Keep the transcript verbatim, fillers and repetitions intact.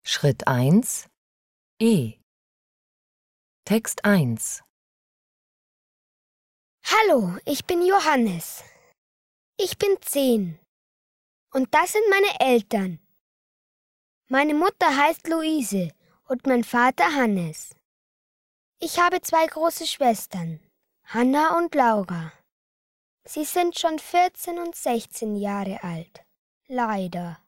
Schritt eins. E. Text eins. Hallo, ich bin Johannes. Ich bin zehn. Und das sind meine Eltern. Meine Mutter heißt Luise und mein Vater Hannes. Ich habe zwei große Schwestern, Hanna und Laura. Sie sind schon vierzehn und sechzehn Jahre alt. Leider.